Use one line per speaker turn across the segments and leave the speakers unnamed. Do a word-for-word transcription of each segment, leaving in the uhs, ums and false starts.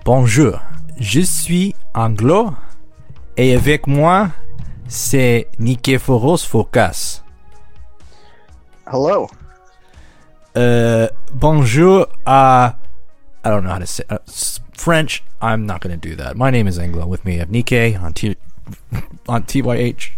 Bonjour, je suis Anglo et avec moi c'est Nikephoros Focas.
Hello.
Uh, bonjour à... I don't know how to say uh, French. I'm not going to do that. My name is Anglo. With me I have Nike on T on T Y H.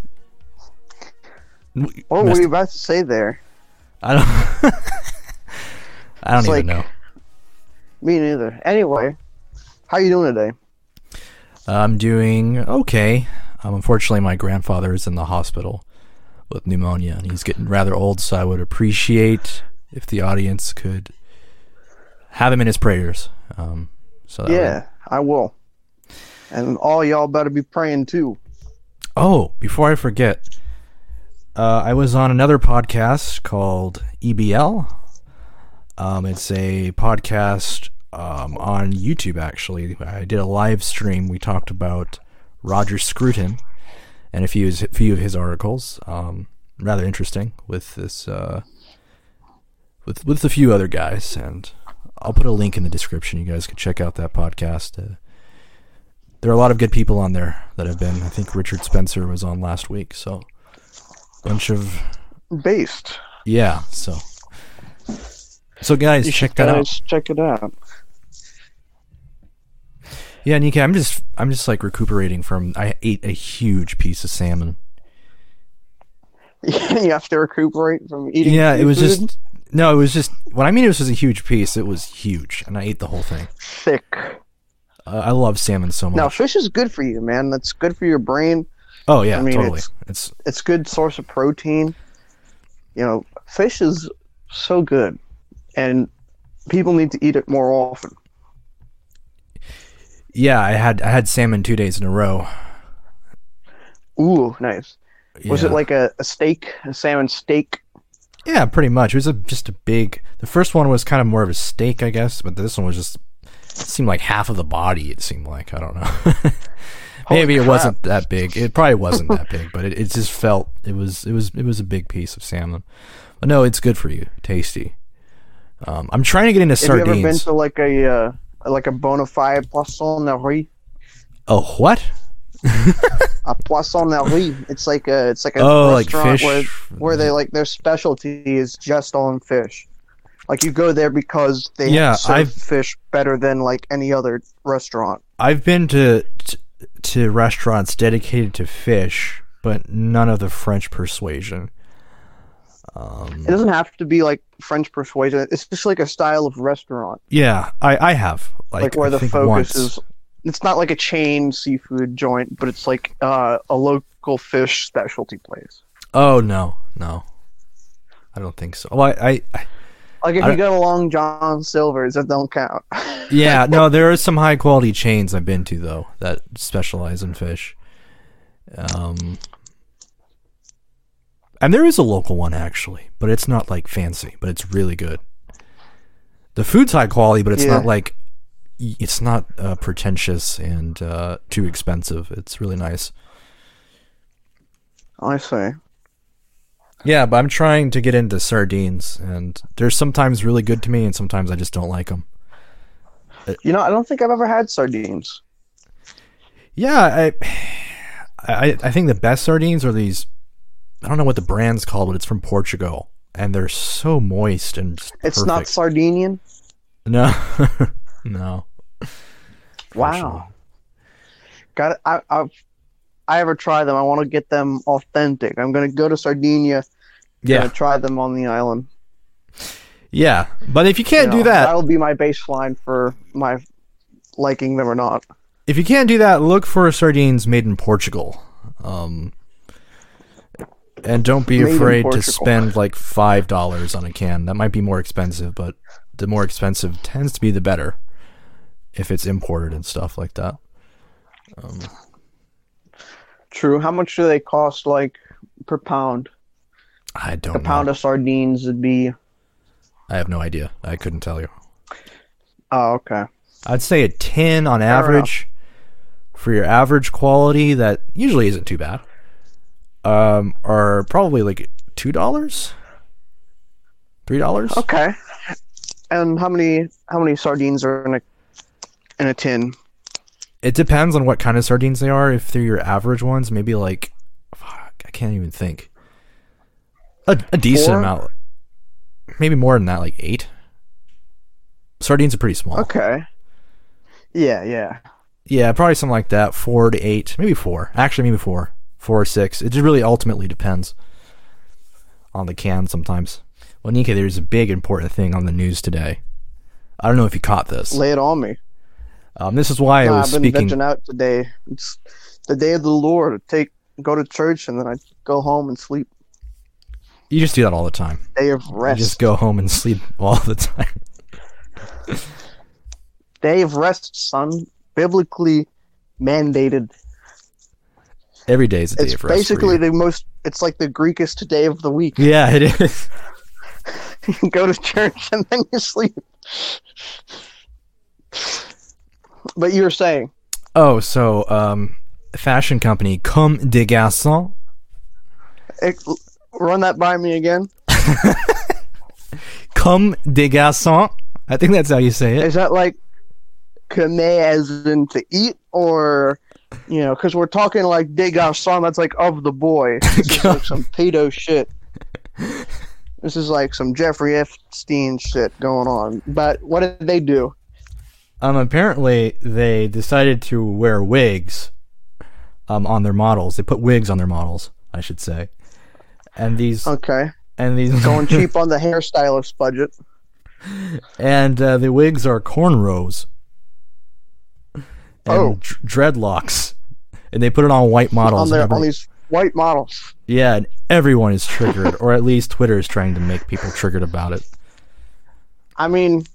What were you about to say there?
I don't. I don't
It's
even
like-
know.
Me neither. Anyway, how you doing today?
I'm doing okay. Um, unfortunately, my grandfather is in the hospital with pneumonia, and he's getting rather old. So I would appreciate if the audience could have him in his prayers. Um, so that
Yeah,
would-
I will. And all y'all better be praying too.
Oh, before I forget, uh, I was on another podcast called E B L. Um, it's a podcast um, on YouTube, actually. I did a live stream. We talked about Roger Scruton and a few, a few of his articles. Um, rather interesting with this, uh, with with a few other guys. And I'll put a link in the description. You guys can check out that podcast. Uh, there are a lot of good people on there that have been. I think Richard Spencer was on last week. So, bunch of
Based.
yeah. So. So guys,
You
check
should
that out.
guys check it out.
Yeah, Nika, I'm just I'm just like recuperating from I ate a huge piece of salmon.
You have to recuperate from eating.
Yeah, it was
seafood?
just no, it was just when I mean it was just a huge piece, it was huge, and I ate the whole thing.
thick.
Uh, I love salmon so much.
Now, fish is good for you, man. That's good for your brain.
oh yeah,
I mean,
totally.
it's-
It's
It's good source of protein. You know, fish is so good, and people need to eat it more often.
yeah, I had I had salmon two days in a row.
Ooh, nice. Was
Yeah.
it like a, a steak, a salmon steak?
Yeah, pretty much. It was a, just a big. The first one was kind of more of a steak, I guess, but this one was just it seemed like half of the body. It seemed like I don't know. Maybe
Holy
it
crap.
wasn't that big. It probably wasn't that big, but it, it just felt it was it was it was a big piece of salmon. But no, it's good for you, tasty. Um, I'm trying to get into
Have you ever been
sardines.
to like a uh, like a bona fide poisson nerrie?
Oh, what?
A poisson nerrie. It's like a it's like a
Oh, like
restaurant
fish.
where where they like their specialty is just on fish. Like you go there because they
Yeah,
serve
I've-
fish better than like any other restaurant.
I've been to, to to restaurants dedicated to fish, but none of the French persuasion. Um,
It doesn't have to be like French persuasion. It's just like a style of restaurant,
Yeah, I, I have like,
like, where
I
the
think
focus
once.
is. It's not like a chain seafood joint, but it's like uh, a local fish specialty place.
Oh no, no, I don't think so. Well, I, I, I
Like if
I-
you go to Long John Silver's, that don't count.
yeah, no, there are some high quality chains I've been to though that specialize in fish. Um, and there is a local one actually, but it's not like fancy, but it's really good. The food's high quality, but it's
Yeah.
not like it's not uh, pretentious and uh, too expensive. It's really nice.
I say.
Yeah, but I'm trying to get into sardines, and they're sometimes really good to me, and sometimes I just don't like them.
You know, I don't think I've ever had sardines.
Yeah, I, I, I think the best sardines are these. I don't know what the brand's called, but it's from Portugal, and they're so moist and just
It's not
perfect.
Sardinian.
No, no.
Wow. Got it. I, I, I ever try them. I want to get them authentic. I'm gonna go to Sardinia.
Yeah,
Gonna try them on the island.
yeah. But if you can't
You
do
know,
that,
That'll be my baseline for my liking them or not.
if you can't do that, look for sardines made in Portugal. Um, and don't be
Made in
afraid to
Portugal.
spend like five dollars on a can. That might be more expensive, but the more expensive tends to be the better if it's imported and stuff like that. Um,
True. How much do they cost, like per pound?
I don't
A
know.
pound of sardines would be.
I have no idea. I couldn't tell you.
Oh, okay.
I'd say a tin on
Fair
average for your average quality that usually isn't too bad. Um, are probably like two dollars, three dollars.
Okay. And how many how many sardines are in a in a tin?
It depends on what kind of sardines they are. If they're your average ones, maybe like, fuck, I can't even think. A, a decent Four? amount. Maybe more than that, like eight. Sardines are pretty small.
Okay. Yeah, yeah.
Yeah, probably something like that. Four to eight, maybe four. Actually, maybe four. Four or six. It just really ultimately depends on the can sometimes. Well, Nikkei, there's a big important thing on the news today. I don't know if you caught this.
Lay it on me.
Um, this is why no, I was
I've been
speaking.
vegging out today. It's the day of the Lord. Take go to church and then I go home and sleep.
You just do that all the time.
Day of rest.
You just go home and sleep all the time.
Day of rest, son. Biblically mandated.
Every day is a day
it's
of rest.
It's basically the most. It's like the Greekest day of the week.
Yeah, it is.
You go to church and then you sleep. But you were saying.
Oh, so um, fashion company Comme des Garçons.
It, run that by me again.
Comme des Garçons. I think that's how you say it.
Is that like comme as in to eat, or you know, because we're talking like des garçons, that's like of the boy. This is like some pedo shit. This is like some Jeffrey Epstein shit going on. But what did they do?
Um, apparently they decided to wear wigs um, on their models. They put wigs on their models, I should say. And these
Okay.
And these
going cheap on the hairstylist budget.
And uh, the wigs are cornrows. And
oh.
d- dreadlocks. And they put it on white models.
On, their,
every-
on these white models.
Yeah, and everyone is triggered, or at least Twitter is trying to make people triggered about it.
I mean,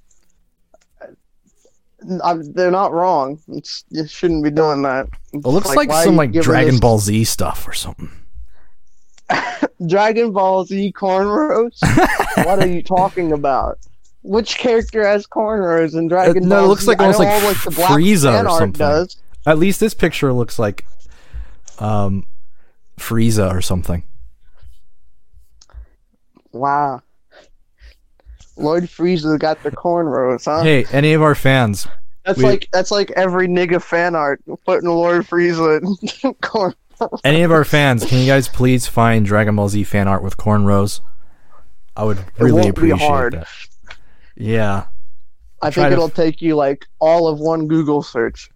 I'm, they're not wrong. It's, you shouldn't be doing that.
It looks like, like some like Dragon this... Ball Z stuff or something.
Dragon Ball Z cornrows? What are you talking about? Which character has cornrows in Dragon
uh,
Ball Z?
No, it looks like almost like,
all, like the Black
Frieza or something.
Does.
At least this picture looks like um, Frieza or something.
Wow. Lord Frieza got the cornrows, huh?
Hey, any of our fans.
That's
we,
like that's like every nigga fan art putting Lord Frieza in cornrows.
Any of our fans, can you guys please find Dragon Ball Z fan art with cornrows? I would really
it won't
appreciate
be hard.
that. Yeah.
I think it'll f- take you like all of one Google search.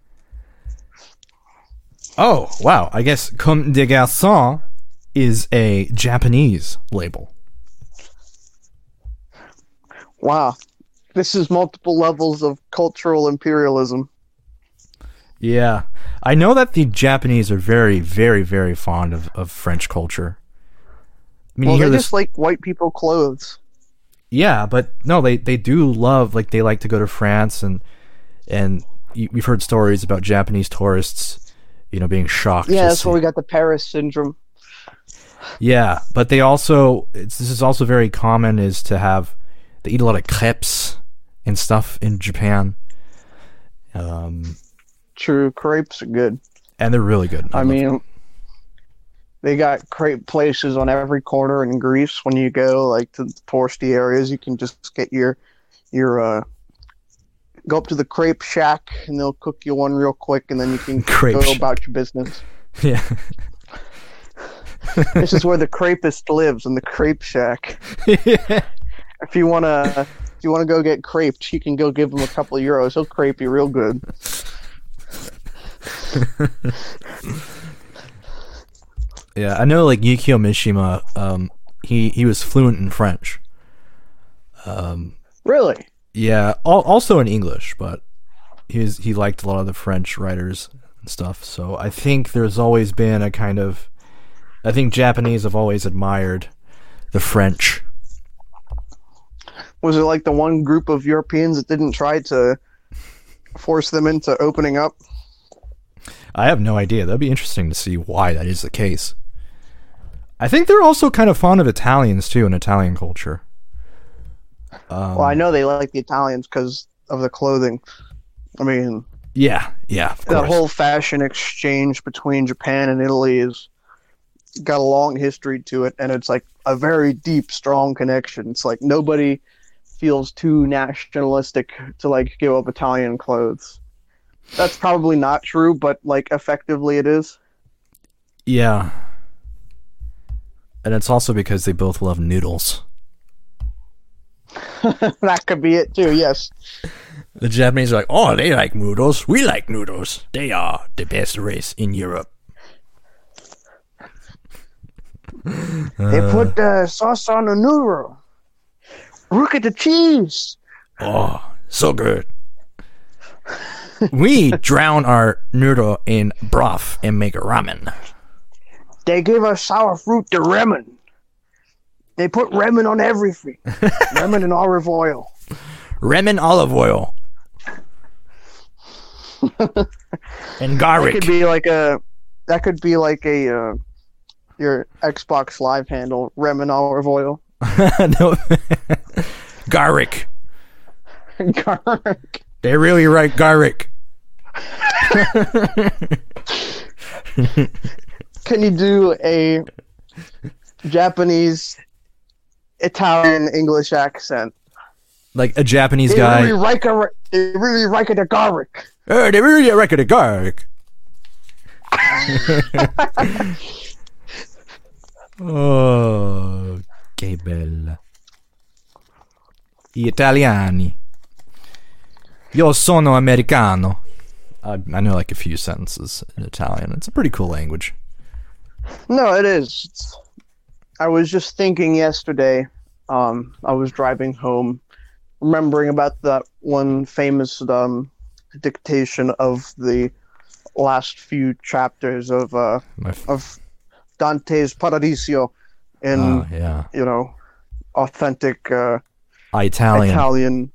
Oh, wow. I guess Comme des Garçons is a Japanese label.
Wow. This is multiple levels of cultural imperialism.
Yeah. I know that the Japanese are very, very, very fond of, of French culture. I mean,
well,
you hear
they
this...
just like white people clothes.
Yeah, but no, they, they do love, like, they like to go to France, and and you, we've heard stories about Japanese tourists, you know, being shocked.
Yeah, that's
see.
where we got the Paris syndrome.
Yeah, but they also, it's, this is also very common, is to have, they eat a lot of crepes and stuff in Japan. Um...
True, crepes are good.
And they're really good.
I, I mean, them. They got crepe places on every corner in Greece. When you go like to the touristy areas, you can just get your your uh, go up to the crepe shack and they'll cook you one real quick, and then you can
crepe
go
shack.
about your business.
Yeah.
This is where the crepist lives, in the crepe shack.
Yeah.
If you wanna, if you wanna go get creped, you can go give him a couple of euros. He'll crepe you real good.
Yeah, I know like Yukio Mishima, um, he, he was fluent in French. Um,
really?
Yeah, al- also in English, but he was, he liked a lot of the French writers and stuff. So I think there's always been a kind of, I think Japanese have always admired the French.
Was it like the one group of Europeans that didn't try to force them into opening up?
I have no idea. That'd be interesting to see why that is the case. I think they're also kind of fond of Italians too, in Italian culture. Um,
well, I know they like the Italians because of the clothing. I mean,
yeah, yeah. Of
the
course.
whole fashion exchange between Japan and Italy has got a long history to it, and it's like a very deep, strong connection. It's like nobody feels too nationalistic to like give up Italian clothes. That's probably not true, but like effectively it is.
Yeah. And it's also because they both love noodles.
That could be it too, yes.
The Japanese are like, oh, they like noodles. We like noodles. They are the best race in Europe.
They put the sauce on the noodle. Look at the cheese.
Oh, so good. We drown our noodle in broth and make ramen.
They give us sour fruit to ramen. They put ramen on everything. Ramen and olive oil.
Ramen olive oil. And garlic.
That could be like a. That could be like a. Uh, your Xbox Live handle. Ramen olive oil.
No. Garlic.
Garlic.
They really like garlic.
Can you do a Japanese, Italian, English accent?
Like a Japanese
They
guy.
really like a, they really like the garlic.
Oh, they really like the garlic. Oh, che bella. Gli italiani. Io sono americano. I, I know like a few sentences in Italian. It's a pretty cool language.
No, it is. It's, I was just thinking yesterday. Um, I was driving home, remembering about that one famous um, dictation of the last few chapters of uh,
F-
of Dante's Paradiso in
oh, yeah.
you know authentic uh,
Italian.
Italian,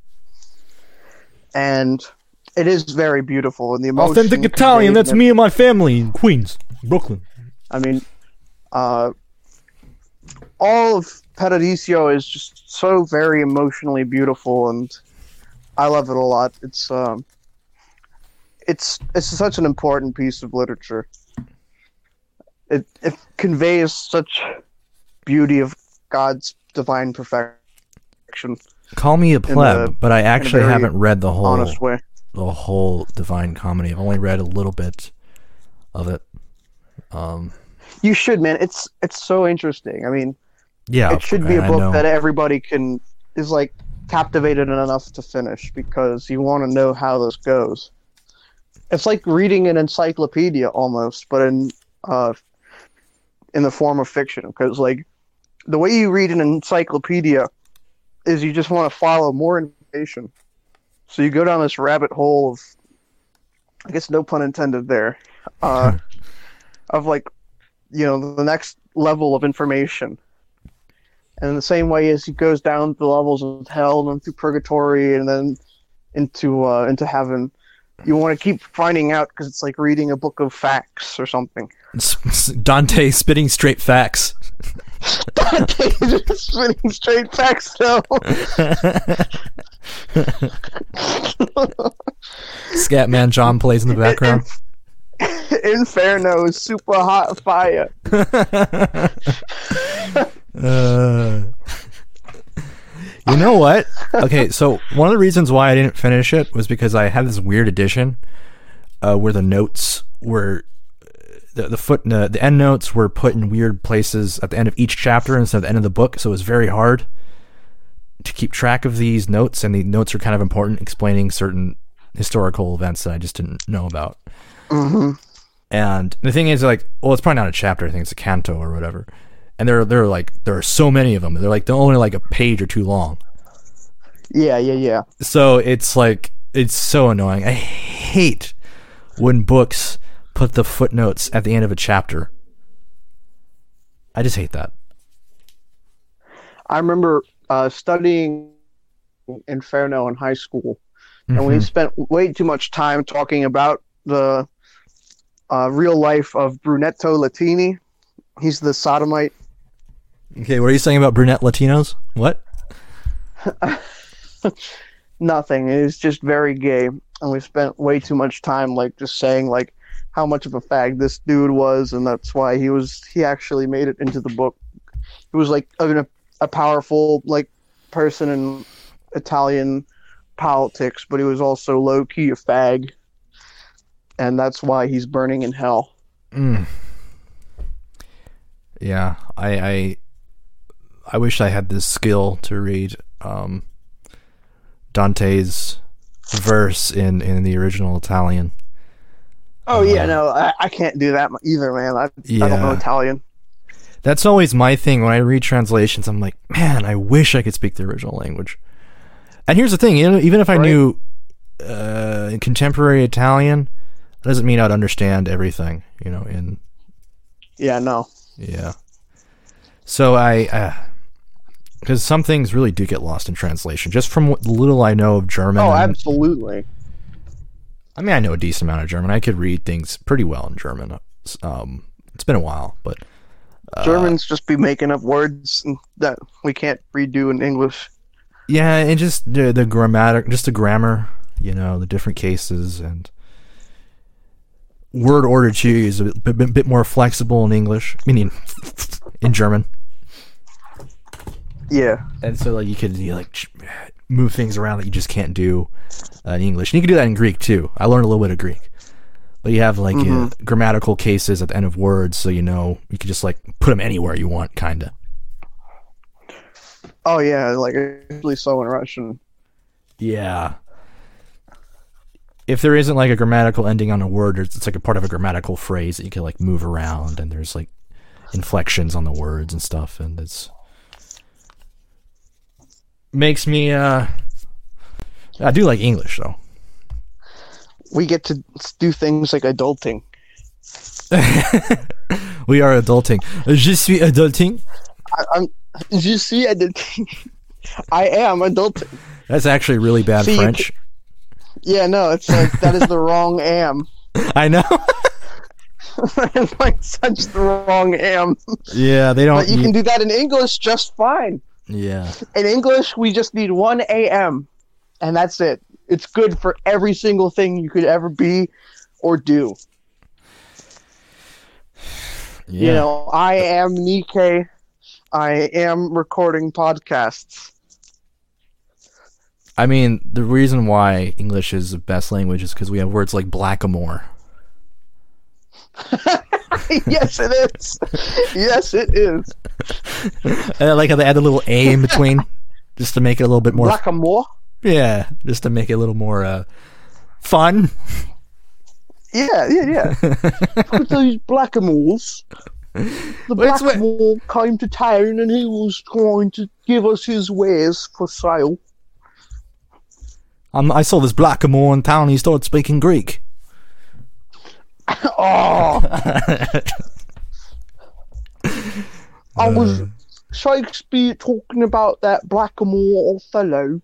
and it is very beautiful. And the emotion
Authentic Italian.
conveyed
That's
in it-
me and my family in Queens, Brooklyn.
I mean, uh, all of Paradiso is just so very emotionally beautiful, and I love it a lot. It's um, it's it's such an important piece of literature. It it conveys such beauty of God's divine perfection
Call me a pleb,
a-
but I actually
very
haven't read the whole
honest way.
the whole Divine Comedy. I've only read a little bit of it. Um,
You should, man. It's it's so interesting. I mean,
yeah,
it should be a
I
book
know.
that everybody can is like captivated enough to finish because you want to know how this goes. It's like reading an encyclopedia almost, but in uh in the form of fiction. Because like the way you read an encyclopedia is you just want to follow more information. So you go down this rabbit hole of, I guess no pun intended there, uh, of like, you know, the next level of information. And in the same way as he goes down the levels of hell and through purgatory and then into uh, into heaven, you want to keep finding out because it's like reading a book of facts or something.
Dante spitting straight facts.
Dante just spitting straight facts though.
Scatman John plays in the background.
Inferno is super hot fire.
Uh, you know what? Okay, so one of the reasons why I didn't finish it was because I had this weird edition uh, where the notes were the the foot uh, the end notes were put in weird places at the end of each chapter instead of the end of the book, so it was very hard to keep track of these notes, and the notes are kind of important, explaining certain historical events that I just didn't know about.
Mm-hmm.
And the thing is, like, well, it's probably not a chapter. I think it's a canto or whatever. And there, there are like there are so many of them. They're like they're only like a page or two long.
Yeah, yeah, yeah.
So it's like it's so annoying. I hate when books put the footnotes at the end of a chapter. I just hate that.
I remember uh, studying Inferno in high school, and
Mm-hmm.
we spent way too much time talking about the uh, real life of Brunetto Latini. He's the sodomite.
Okay, what are you saying about brunette Latinos? What?
Nothing. He's just very gay, and we spent way too much time like just saying like how much of a fag this dude was, and that's why he was. He actually made it into the book. He was like a, a powerful like person in Italian politics, but he was also low key a fag. and that's why he's burning in hell.
Mm. Yeah, I, I I wish I had this skill to read um, Dante's verse in, in the original Italian.
Oh,
uh,
yeah, no, I, I can't do that either, man. I,
yeah.
I don't know Italian.
That's always my thing when I read translations. I'm like, man, I wish I could speak the original language. And here's the thing, you know, even if I right. knew uh, contemporary Italian, that doesn't mean I'd understand everything, you know, in...
Yeah, no.
Yeah. So I... Because uh, some things really do get lost in translation, just from what little I know of German.
Oh,
and,
absolutely.
I mean, I know a decent amount of German. I could read things pretty well in German. Um, it's been a while, but... Uh,
Germans just be making up words that we can't redo in English.
Yeah, and just the, the grammatic, just the grammar, you know, the different cases, and word order to is a bit, bit, bit more flexible in English, meaning in German.
Yeah.
And so like you could you, like move things around that you just can't do uh, in English. And you can do that in Greek too. I learned a little bit of Greek. But you have like mm-hmm. uh, grammatical cases at the end of words, so you know you can just like put them anywhere you want, kind of.
Oh yeah, like usually so in Russian.
Yeah. If there isn't like a grammatical ending on a word, it's like a part of a grammatical phrase that you can like move around, and there's like inflections on the words and stuff, and it's makes me. uh I do like English though.
We get to do things like adulting.
We are adulting. Je suis adulting.
I, I'm. Je suis adulting. I am adulting.
That's actually really bad See, French.
Yeah, no, it's like that is the wrong am.
I know.
It's like such the wrong am.
Yeah, they don't.
But you, you can do that in English just fine.
Yeah.
In English, we just need one A M, and that's it. It's good for every single thing you could ever be or do. Yeah. You know, I am Nikkei. I am recording podcasts.
I mean, the reason why English is the best language is because we have words like blackamoor.
Yes, it is. Yes, it is.
And I like how they add a little A in between just to make it a little bit more...
Blackamoor?
Yeah, just to make it a little more uh, fun.
Yeah, yeah, yeah. Look at those blackamoors. The blackamoor came to town and he was trying to give us his wares for sale.
Um, I saw this blackamoor in town. He started speaking Greek.
Oh! I was uh. Shakespeare talking about that blackamoor Othello.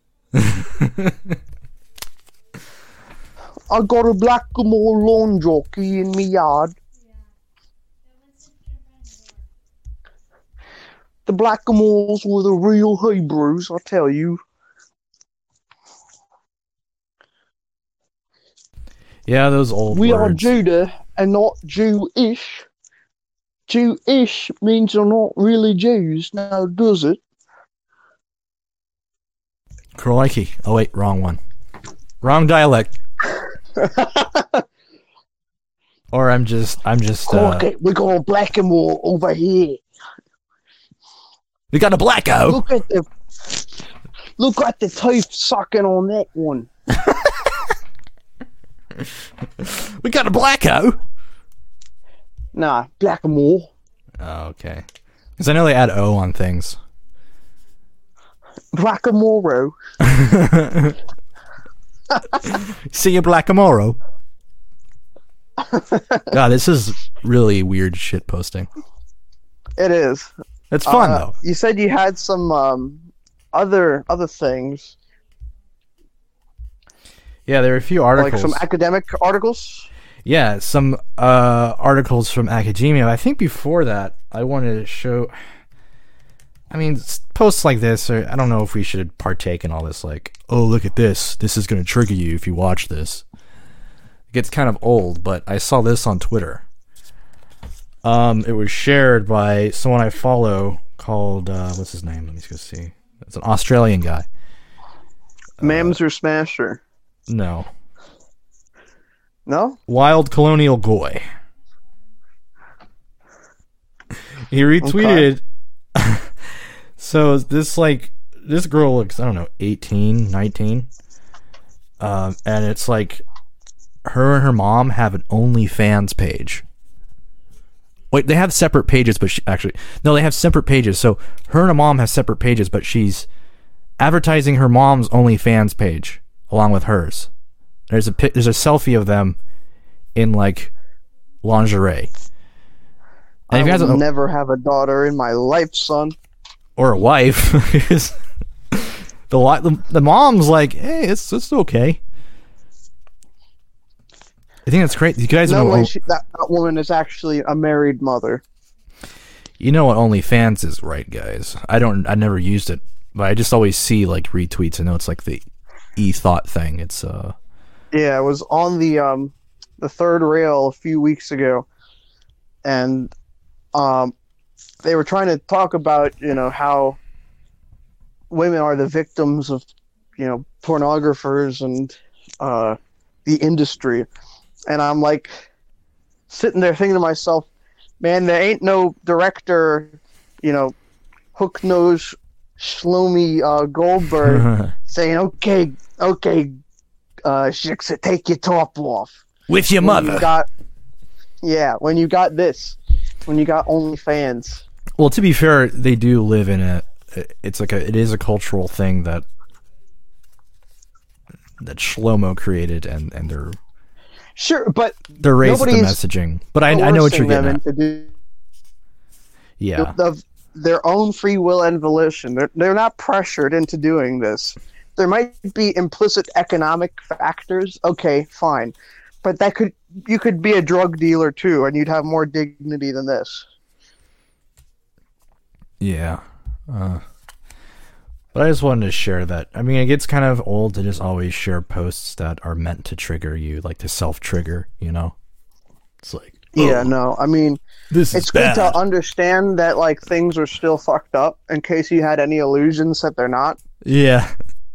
I got a blackamoor lawn jockey in me yard. The blackamoors were the real Hebrews, I tell you.
Yeah, those old
we
words.
are Judah and not Jewish. Jewish means they're not really Jews, now does it?
Crikey. Oh wait, wrong one. Wrong dialect. Or I'm just, I'm just. Uh,
okay, we got a blackamoor over here.
We got a blacko.
Look at the, look at the teeth sucking on that one.
We got a blacko.
Nah, blackamoor.
Oh, okay. Because I know they add O on things.
Blackamoro.
See you, Blackamoro. God, this is really weird shit posting.
It is.
It's fun
uh,
though.
You said you had some um, other other things.
Yeah, there are a few articles.
Like some academic articles?
Yeah, some uh, articles from academia. I think before that, I wanted to show... I mean, posts like this, or I don't know if we should partake in all this, like, oh, look at this. This is going to trigger you if you watch this. It gets kind of old, but I saw this on Twitter. Um, it was shared by someone I follow called... Uh, what's his name? Let me go see. It's an Australian guy.
Mams uh, or Smasher?
No.
No?
Wild Colonial Goy. He retweeted. Okay. So this like this girl looks, I don't know, eighteen, nineteen. Um, and it's like her and her mom have an OnlyFans page. Wait, they have separate pages, but she actually no, they have separate pages. So her and her mom have separate pages, but she's advertising her mom's OnlyFans page along with hers. There's a there's a selfie of them in like lingerie.
And I will guys, never have a daughter in my life, son.
Or a wife. the, the the mom's like, hey, it's it's okay. I think that's great. You guys
no
know
way she, that, that woman is actually a married mother.
You know what OnlyFans is, right, guys? I don't. I never used it, but I just always see like retweets. I know it's like the e-thought thing. It's uh.
Yeah, it was on the um, the third rail a few weeks ago, and um, they were trying to talk about you know how women are the victims of you know pornographers and uh, the industry. And I'm like sitting there thinking to myself, man, there ain't no director, you know, hook nose Shlomi uh, Goldberg saying, okay, okay, uh, Shiksa, take your top off.
With your
when
mother.
You got, yeah, when you got this, when you got OnlyFans.
Well, to be fair, they do live in a, it's like a, it is a cultural thing that, that Shlomo created and, and they're,
Sure, but
they're raised with the messaging. But I, I know what you're getting at.
Do
yeah,
the, the, their own free will and volition. They're they're not pressured into doing this. There might be implicit economic factors. Okay, fine, but that could you could be a drug dealer too, and you'd have more dignity than this.
Yeah. Uh. But I just wanted to share that. I mean, it gets kind of old to just always share posts that are meant to trigger you, like to self-trigger, you know? It's like, oh,
yeah, no, I mean,
this
it's
is
good
bad.
to understand that, like, things are still fucked up in case you had any illusions that they're not.
Yeah.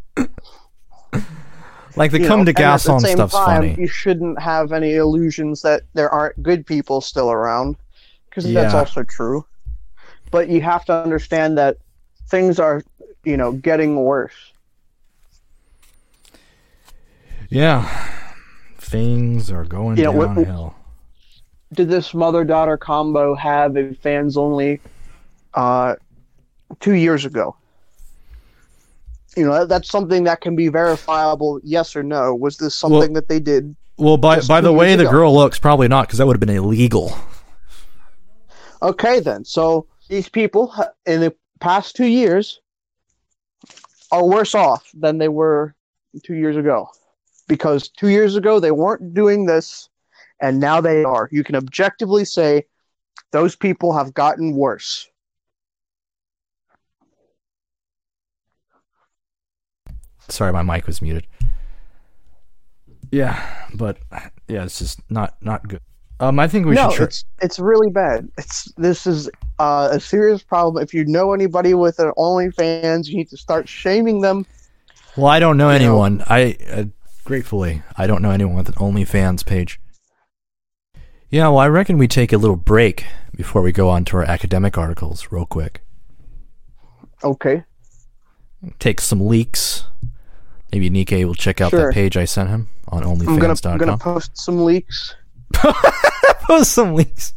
Like the
you
come
know,
to gas on stuff's
time,
funny.
You shouldn't have any illusions that there aren't good people still around, because
yeah.
that's also true. But you have to understand that things are, you know, getting worse.
Yeah. Things are going
you know,
downhill.
Did this mother-daughter combo have a fans only uh, two years ago? You know, that's something that can be verifiable, yes or no. Was this something
well,
that they did?
Well, by by the way the girl looks, probably not, because that would have been illegal.
Okay, then. So these people, in the past two years, are worse off than they were two years ago. Because two years ago, they weren't doing this, and now they are. You can objectively say those people have gotten worse.
Sorry, my mic was muted. Yeah, but yeah, it's just not not good. Um, I think we
no,
should. Tr-
it's it's really bad. It's this is uh, a serious problem. If you know anybody with an OnlyFans, you need to start shaming them.
Well, I don't know
you
anyone.
Know.
I uh, gratefully I don't know anyone with an OnlyFans page. Yeah, well, I reckon we take a little break before we go on to our academic articles, real quick.
Okay.
Take some leaks. Maybe Nikkei will check out
sure.
that page I sent him on OnlyFans dot com.
I'm gonna post some leaks.
Post some leaks.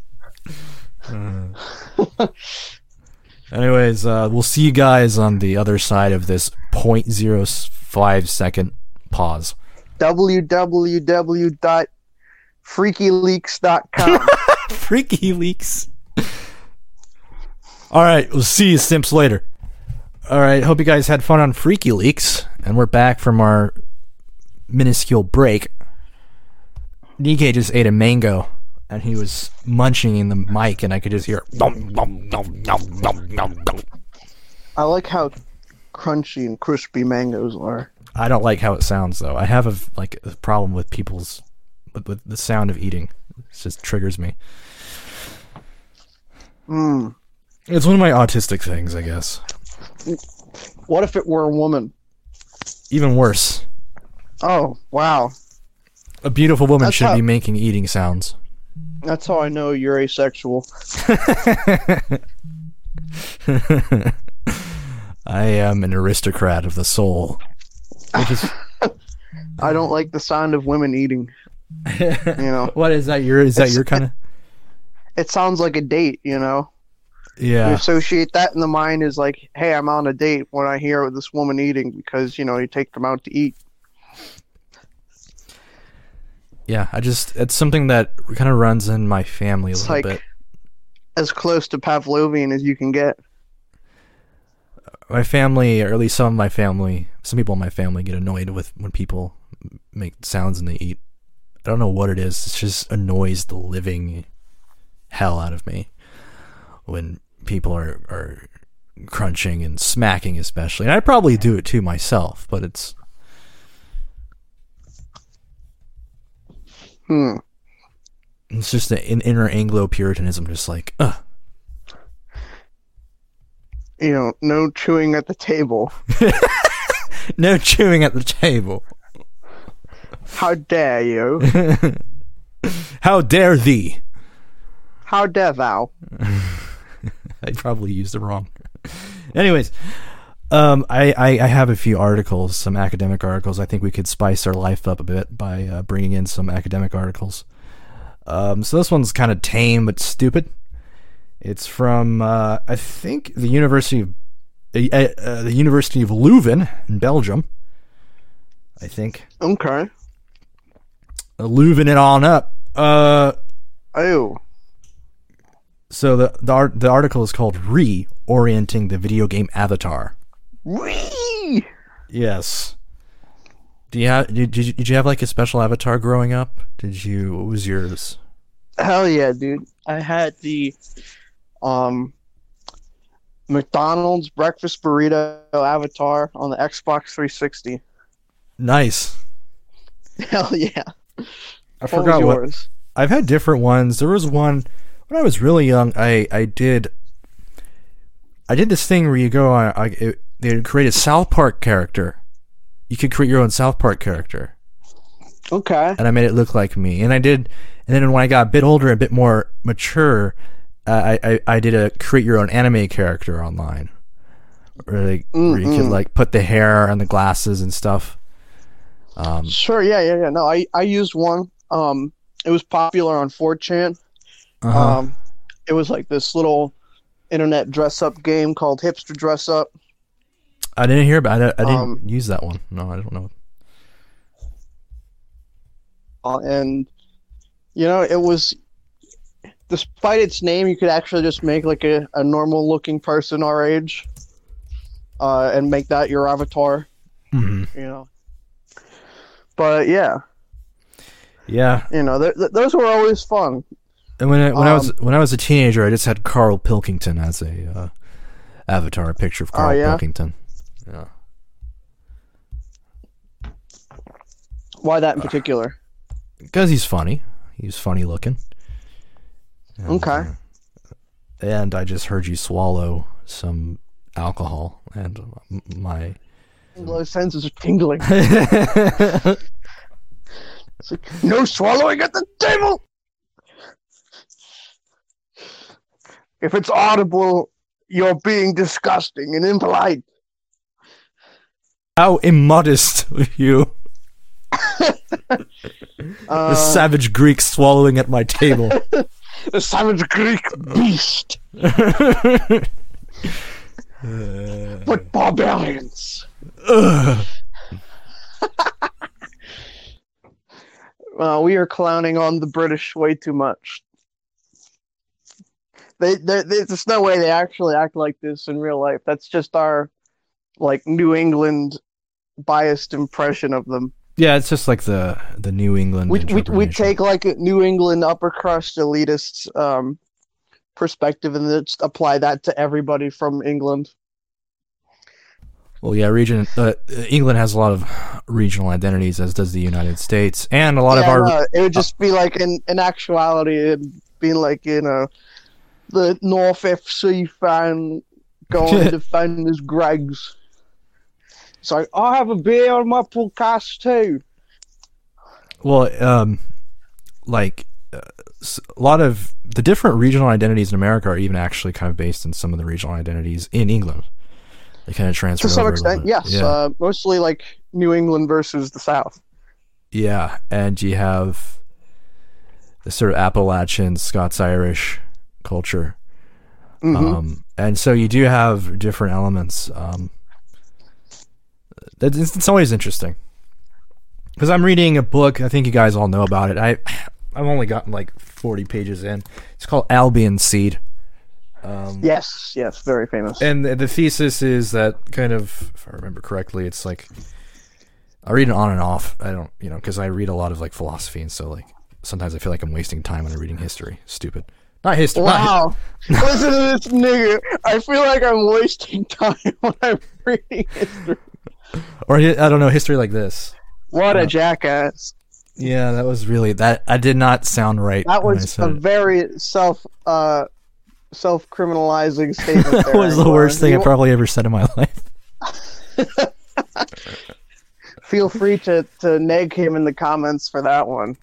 Uh. Anyways, uh, we'll see you guys on the other side of this zero point zero five second pause.
w w w dot freaky leaks dot com
Freaky Leaks. All right, we'll see you simps later. All right, hope you guys had fun on Freaky Leaks, and we're back from our minuscule break. Nikkei just ate a mango, and he was munching in the mic, and I could just hear. Nom, nom, nom, nom, nom, nom, nom.
I like how crunchy and crispy mangoes are.
I don't like how it sounds, though. I have a like a problem with people's with, with the sound of eating. It just triggers me.
Hmm.
It's one of my autistic things, I guess.
What if it were a woman?
Even worse.
Oh, wow.
A beautiful woman
That's
should
how-
be making eating sounds.
That's how I know you're asexual.
I am an aristocrat of the soul. Which is,
I don't like the sound of women eating. You know,
what is that? Your is that
It's-
your kind of?
it sounds like a date. You know, you
Yeah,
associate that in the mind as like, hey, I'm on a date when I hear this woman eating because you know you take them out to eat.
yeah. I just it's something that kind of runs in my family a
It's
little
like
bit.
as close to Pavlovian as you can get.
My family, or at least some of my family, some people in my family get annoyed with when people make sounds and they eat. I don't know what it is. It just annoys the living hell out of me when people are, are crunching and smacking, especially. And I probably do it too myself, but it's
Hmm.
it's just an inner Anglo Puritanism, just like, ugh.
You know, no chewing at the table.
No chewing at the table.
How dare you?
How dare thee?
How dare thou?
I probably used it wrong. Anyways, um, I, I, I have a few articles, some academic articles. I think we could spice our life up a bit by uh, bringing in some academic articles. Um, so this one's kind of tame but stupid. It's from uh, I think the University of uh, uh, the University of Leuven in Belgium. I think
Okay.
uh, Leuven it on up. Uh,
Oh.
so the the, art, the article is called "Reorienting the Video Game Avatar."
Whee!
Yes. Do you have did, did you did you have like a special avatar growing up? Did you? What was yours?
Hell yeah, dude. I had the um McDonald's breakfast burrito avatar on the Xbox three sixty.
Nice.
Hell yeah.
I
What
forgot
was
what.
yours?
I've had different ones. There was one when I was really young. I I did. I did this thing where you go on. I, it, they create a South Park character. You could create your own South Park character,
Okay.
and I made it look like me. And I did. And then when I got a bit older, a bit more mature, uh, I, I I did a create your own anime character online, where, like, where you could
Mm-mm.
like put the hair and the glasses and stuff. Um,
Sure, yeah, yeah, yeah. No, I, I used one. Um it was popular on four chan.
uh-huh.
Um it was like this little internet dress up game called Hipster Dress Up.
I didn't hear about it. I didn't
um,
use that one. No, I don't know.
Uh, and you know, it was despite its name, you could actually just make like a, a normal looking person our age. Uh and make that your avatar,
Mhm.
you know. But yeah,
Yeah.
you know, th- th- those were always fun.
And when I, when I was
Um,
when I was a teenager, I just had Carl Pilkington as a uh, avatar, a picture of Carl
Oh, yeah?
Pilkington. Yeah.
Why that in particular?
Because he's funny. He's funny looking. And,
Okay.
uh, and I just heard you swallow some alcohol, and m- my
Those senses are tingling. It's like, no swallowing at the table! If it's audible, you're being disgusting and impolite.
how immodest of you,
Uh,
the savage Greek swallowing at my table.
the savage Greek beast. But barbarians.
Ugh.
Uh, we are clowning on the British way too much. They, they, they, there's no way they actually act like this in real life. That's just our, like, New England biased impression of them.
Yeah, it's just like the the New England.
We we we
interpretation.
take like a New England upper crust elitist um, perspective and then just apply that to everybody from England.
Well, yeah, region. Uh, England has a lot of regional identities, as does the United States, and a lot of
Yeah,
our.
no, it would just be like in in actuality, it'd be like you know, the North F C fan going to defend his Greggs. It's like I have a beer on my podcast too.
Well, um, like uh, s- a lot of the different regional identities in America are even actually kind of based in some of the regional identities in England. They kind of transfer
To some
over a
extent,
little bit.
yes.
Yeah.
Uh, mostly like New England versus the South.
Yeah, and you have the sort of Appalachian Scots-Irish culture.
Mhm.
Um, and so you do have different elements. Um, that- it's, it's always interesting. Because I'm reading a book, I think you guys all know about it. I, I've only gotten like forty pages in. It's called Albion Seed. Um,
Yes, yes, very famous.
And the, the thesis is that kind of, if I remember correctly, it's like, I read it on and off. I don't, you know, because I read a lot of like philosophy, and so like sometimes I feel like I'm wasting time when I'm reading history. Stupid. Not history.
Wow. Listen to this nigga. I feel like I'm wasting time when I'm reading history.
Or I don't know, history like this.
What
Uh,
a jackass.
Yeah, that was really that. I did not sound right.
That
when I
was
said
a
it.
very self uh self criminalizing statement.
That
there,
was the
Angela.
worst thing
You-
I probably ever said in my life.
Feel free to, to neg him in the comments for that one.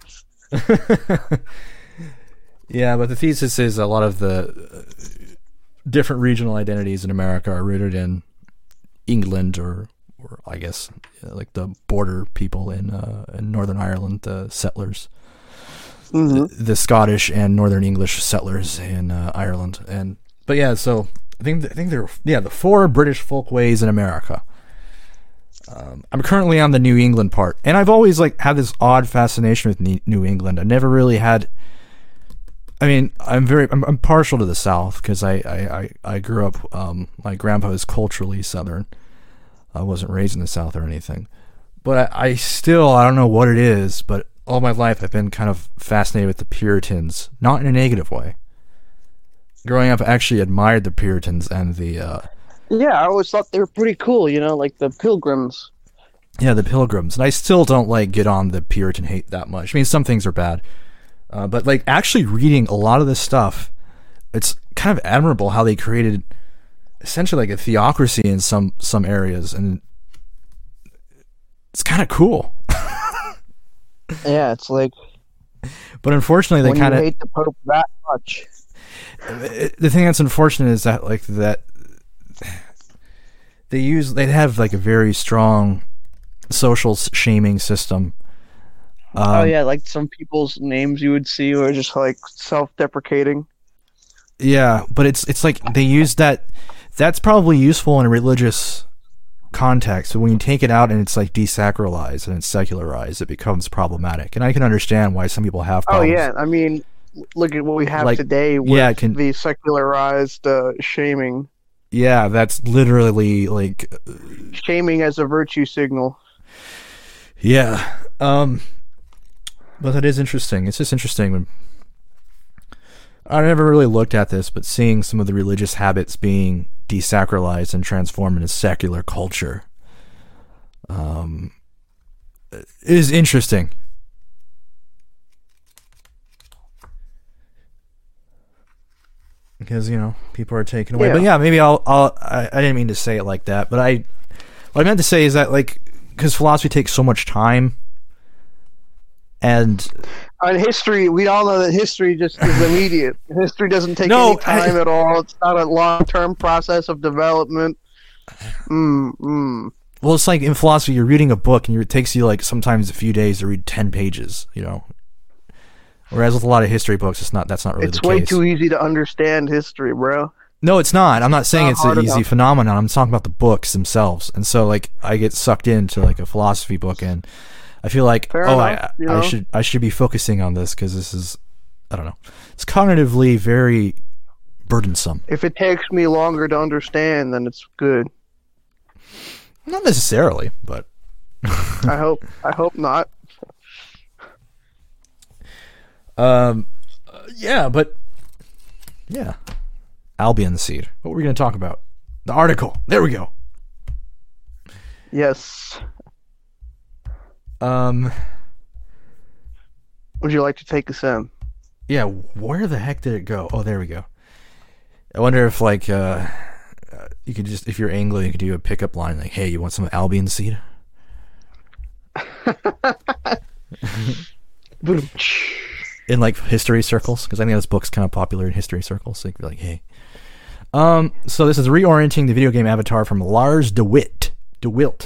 Yeah, but the thesis is a lot of the uh, different regional identities in America are rooted in England, or, or I guess uh, like the border people in uh, in Northern Ireland, the settlers,
Mhm.
the, the Scottish and Northern English settlers in uh, Ireland, and but yeah, so I think I think there yeah the four British folkways in America. Um, I'm currently on the New England part, and I've always like had this odd fascination with Ne- New England. I never really had. I mean, I'm very I'm, I'm partial to the South because I, I, I, I grew up. Um, my grandpa is culturally Southern. I wasn't raised in the South or anything, but I, I still I don't know what it is, but all my life I've been kind of fascinated with the Puritans, not in a negative way. Growing up, I actually admired the Puritans and the. Uh,
Yeah, I always thought they were pretty cool, you know, like the Pilgrims.
Yeah, the Pilgrims. And I still don't like get on the Puritan hate that much. I mean, some things are bad. Uh, but like actually reading a lot of this stuff, it's kind of admirable how they created essentially like a theocracy in some some areas, and it's kind of cool.
Yeah, it's like
But unfortunately, they
when
kind
you
of
hate the Pope that much.
the thing that's unfortunate is that like that they use they have like a very strong social shaming system. Um,
oh yeah, like some people's names you would see were just like self-deprecating.
Yeah, but it's it's like they use that. That's probably useful in a religious context, but when you take it out and it's like desacralized and it's secularized, it becomes problematic. And I can understand why some people have
Oh
problems.
yeah, I mean, look at what we have
Like,
today with
yeah, it can-
the secularized uh, shaming,
Yeah, that's literally like
shaming as a virtue signal.
yeah. Um, but that is interesting. It's just interesting when I never really looked at this, but seeing some of the religious habits being desacralized and transformed into secular culture um, is interesting. Because, you know, people are taken away.
Yeah.
But yeah, maybe I'll, I'll I, I didn't mean to say it like that, but I, what I meant to say is that, like, because philosophy takes so much time, and
On history, we all know that history just is immediate. History doesn't take
No,
any time
I-
at all. It's not a long-term process of development. Mm, mm.
well, it's like in philosophy, you're reading a book, and you're, it takes you, like, sometimes a few days to read ten pages, you know? Whereas with a lot of history books, it's not. That's not really
It's
the
way
case.
too easy to understand history, bro.
No, it's not. I'm not saying
not
it's an
hard
easy
enough.
phenomenon. I'm talking about the books themselves. And so, like, I get sucked into like a philosophy book, and I feel like,
Fair
oh,
enough,
I,
you
I
know?
should, I should be focusing on this because this is, I don't know, it's cognitively very burdensome.
If it takes me longer to understand, then it's good.
Not necessarily, but
I hope. I hope not.
um, uh, yeah, but yeah, Albion Seed. What were we going to talk about? The article. There we go.
Yes.
Um,
Would you like to take us in?
yeah, where the heck did it go? Oh, there we go. I wonder if, like, uh, uh, you could just, if you're Anglo, you could do a pickup line like, hey, you want some Albion Seed? in like history circles, because I think this book's kind of popular in history circles. So you could be like, hey. Um, so this is reorienting the video game Avatar from Lars DeWitt. DeWilt.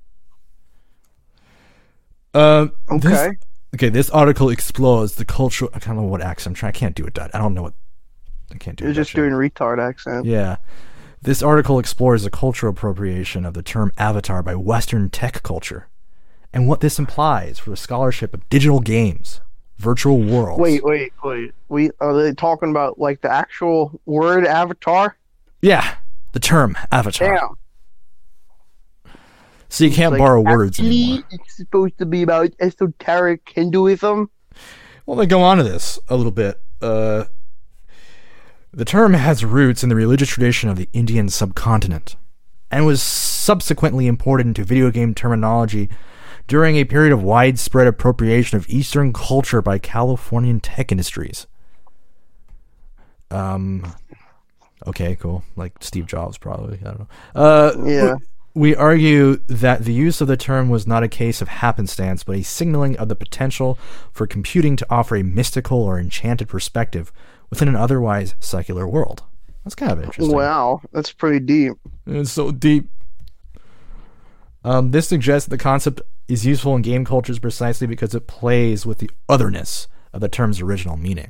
Uh,
Okay.
This, okay, this article explores the cultural... I don't know what accent I'm trying... I can't do it. I don't know what... I can't do it.
You're just doing retard accent.
Yeah. This article explores the cultural appropriation of the term avatar by Western tech culture and what this implies for the scholarship of digital games, virtual worlds.
Wait, wait, wait. We are they talking about like the actual word avatar?
Yeah, the term avatar.
Damn.
So you can't
Like,
borrow words
actually,
anymore.
it's supposed to be about esoteric Hinduism.
Well, they go on to this a little bit. Uh, the term has roots in the religious tradition of the Indian subcontinent and was subsequently imported into video game terminology during a period of widespread appropriation of Eastern culture by Californian tech industries. Um, okay, cool. Like Steve Jobs, probably. I don't know. Uh,
Yeah.
We argue that the use of the term was not a case of happenstance, but a signaling of the potential for computing to offer a mystical or enchanted perspective within an otherwise secular world. That's kind of interesting.
Wow, that's pretty deep.
It's so deep. Um, this suggests that the concept is useful in game cultures precisely because it plays with the otherness of the term's original meaning.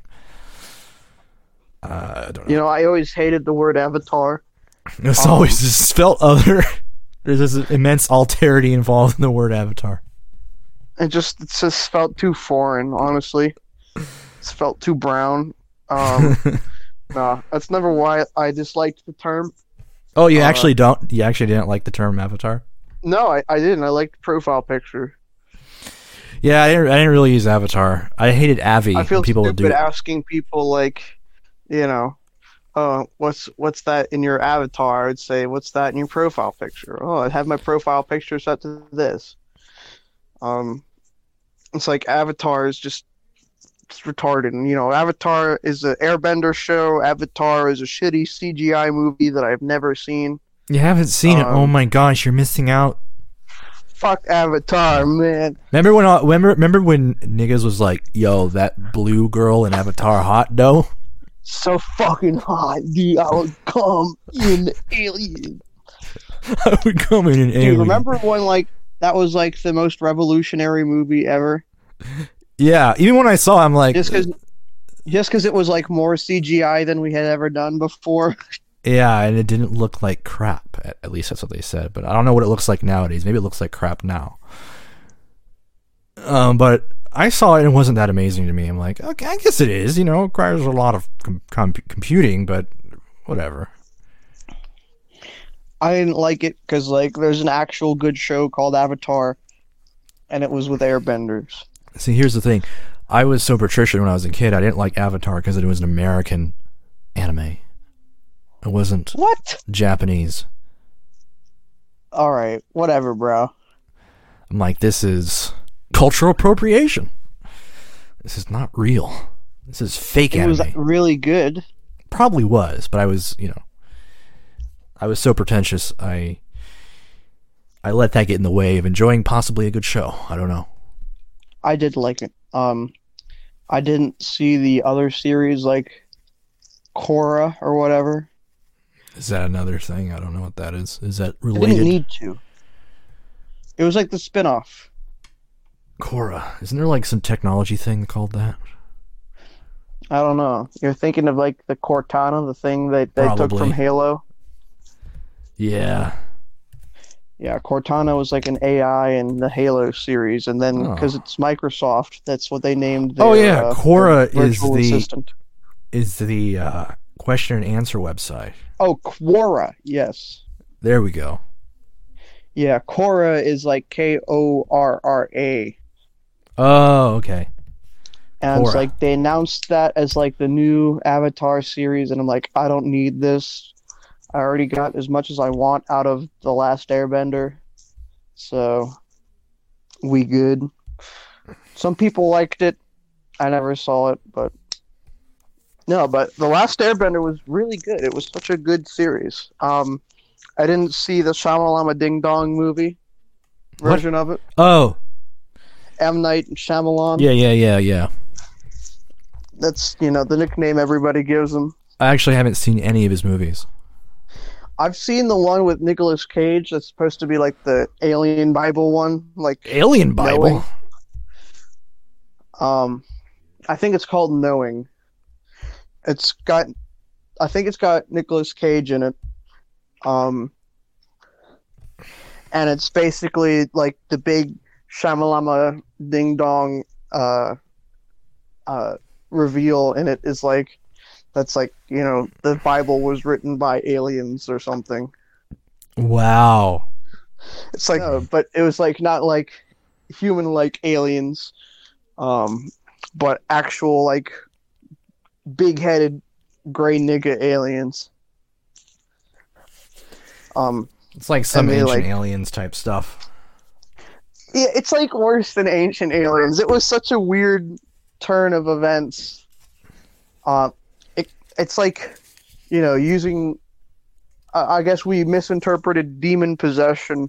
Uh, I don't know.
You know, I always hated the word avatar.
It's
um,
always just felt other. There's this immense alterity involved in the word avatar.
It just it just felt too foreign, honestly. It felt too brown. Um, nah, that's never why I disliked the term.
Oh, you
Uh,
actually don't? You actually didn't like the term avatar?
No, I, I didn't. I liked the profile picture.
Yeah, I didn't, I didn't really use avatar. I hated Avi.
I feel
when people would
stupid
do.
asking people like, you know, uh, what's what's that in your avatar? I'd say, what's that in your profile picture? Oh, I have my profile picture set to this. Um, it's like Avatar is just it's retarded. And, you know, Avatar is an Airbender show. Avatar is a shitty C G I movie that I've never seen.
You haven't seen it?
Um,
Oh my gosh, you're missing out.
Fuck Avatar, man.
Remember when? uh, Remember, remember when niggas was like, "Yo, that blue girl in Avatar hot though."
So fucking hot, dude. I would come in alien.
I would come in an
Dude,
alien.
remember when like that was like the most revolutionary movie ever?
Yeah, even when I saw, it, I'm like,
Just because, just because it was like more C G I than we had ever done before.
yeah, and it didn't look like crap. At, at least that's what they said. But I don't know what it looks like nowadays. Maybe it looks like crap now. Um, but I saw it and it wasn't that amazing to me. I'm like, okay, I guess it is. You know, it requires a lot of com- com- computing, but whatever.
I didn't like it because like there's an actual good show called Avatar, and it was with airbenders.
See, here's the thing. I was so patrician when I was a kid. I didn't like Avatar because it was an American anime. It wasn't
What?
Japanese.
All right, whatever, bro.
I'm like, this is cultural appropriation. This is not real. This is fake
It
anime.
was really good.
Probably was, but I was, you know, I was so pretentious. I I let that get in the way of enjoying possibly a good show. I don't know.
I did like it. Um, I didn't see the other series like Korra or whatever.
Is that another thing? I don't know what that is. Is that
I didn't
related?
need to. It was like the spin-off.
Korra. Isn't there like some technology thing called that?
I don't know. You're thinking of like the Cortana, the thing that they took
Probably.
from Halo.
Yeah.
Yeah, Cortana was like an A I in the Halo series, and then
Oh.
because it's Microsoft, that's what they named their,
Oh yeah,
uh,
Korra
their
is
virtual
the
assistant.
is the uh, question and answer website.
Oh, Quora, yes.
There we go.
Yeah, Korra is like K O R R A.
Oh, okay.
And it's
Korra.
like they announced that as like the new Avatar series, and I'm like, I don't need this. I already got as much as I want out of The Last Airbender. So we good. Some people liked it. I never saw it, but no, but The Last Airbender was really good. It was such a good series. Um I didn't see the Shamalama Ding Dong movie
What?
version of it.
Oh,
M. Night Shyamalan.
Yeah, yeah, yeah, yeah.
That's, you know, the nickname everybody gives him.
I actually haven't seen any of his movies.
I've seen the one with Nicolas Cage that's supposed to be like the Alien Bible one. Like
Alien Bible?
Knowing. Um, I think it's called Knowing. It's got, I think it's got Nicolas Cage in it. Um, and it's basically like the big Shyamalama ding dong uh, uh, reveal in it is like, that's like, you know, the Bible was written by aliens or something.
Wow.
It's like, uh, but it was like not like human-like aliens, um, but actual like big-headed gray nigga aliens. Um,
it's like some
they,
ancient
like,
aliens type stuff.
Yeah, it's like worse than Ancient Aliens. It was such a weird turn of events. Uh, it it's like, you know, using. Uh, I guess we misinterpreted demon possession,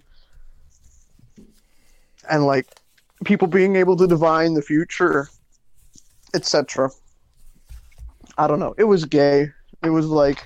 and like people being able to divine the future, et cetera. I don't know. It was gay. It was like,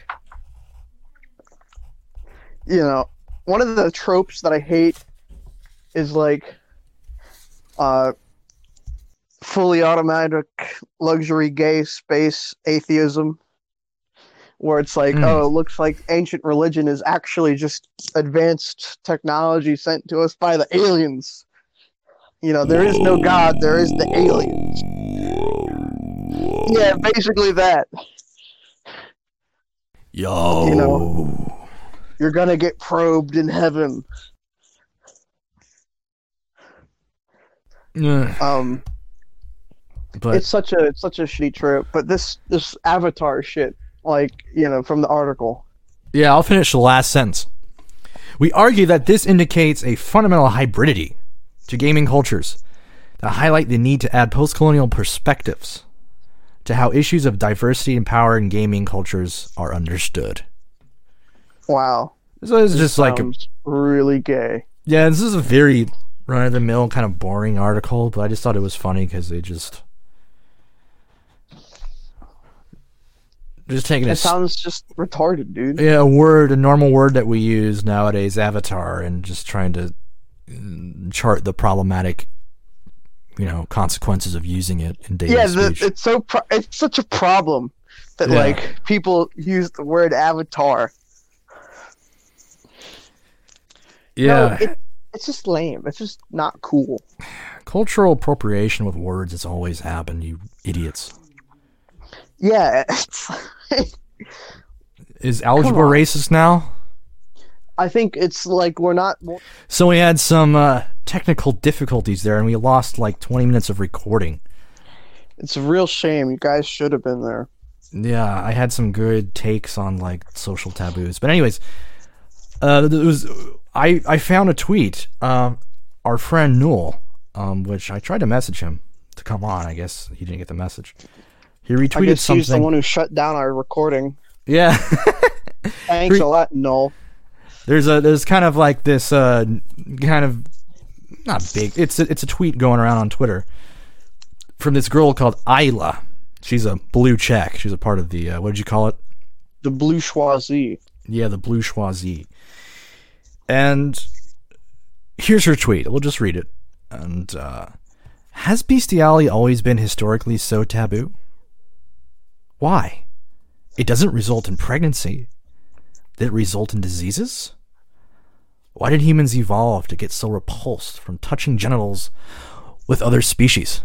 you know, one of the tropes that I hate is like uh, fully automatic luxury gay space atheism, where it's like, mm. oh, it looks like ancient religion is actually just advanced technology sent to us by the aliens. You know, there is no God, there is the aliens. Yeah, basically that.
Yo.
You know, you're gonna get probed in heaven.
Yeah.
Um,
but
it's such a it's such a shitty trope. But this this Avatar shit, like, you know, from the article.
Yeah, I'll finish the last sentence. We argue that this indicates a fundamental hybridity to gaming cultures that highlight the need to add post-colonial perspectives to how issues of diversity and power in gaming cultures are understood.
Wow.
So it's
this
just like a,
really gay.
Yeah, this is a very run-of-the-mill kind of boring article, but I just thought it was funny because they just just taking
it.
It
It sounds just retarded, dude.
Yeah, a word, a normal word that we use nowadays, avatar, and just trying to chart the problematic, you know, consequences of using it in daily
yeah,
speech.
Yeah, it's so pro- it's such a problem that yeah. like people use the word avatar.
Yeah,
no, it, it's just lame. It's just not cool.
Cultural appropriation with words has always happened, you idiots.
Yeah.
Is algebra racist now?
I think it's like we're not.
So we had some uh, technical difficulties there, and we lost like twenty minutes of recording.
It's a real shame. You guys should have been there.
Yeah, I had some good takes on like social taboos, but anyways, uh, it was I I found a tweet. Uh, our friend Newell, um, which I tried to message him to come on. I guess he didn't get the message. He retweeted
I guess
something.
He's the one who shut down our recording.
Yeah.
Thanks Re- a lot, Noel.
There's a there's kind of like this uh, kind of not big. It's a, it's a tweet going around on Twitter from this girl called Isla. She's a blue check. She's a part of the uh, what did you call it?
The bourgeoisie.
Yeah, the bourgeoisie. And here's her tweet. We'll just read it. And uh, has bestiality always been historically so taboo? Why? It doesn't result in pregnancy. Did it result in diseases? Why did humans evolve to get so repulsed from touching genitals with other species?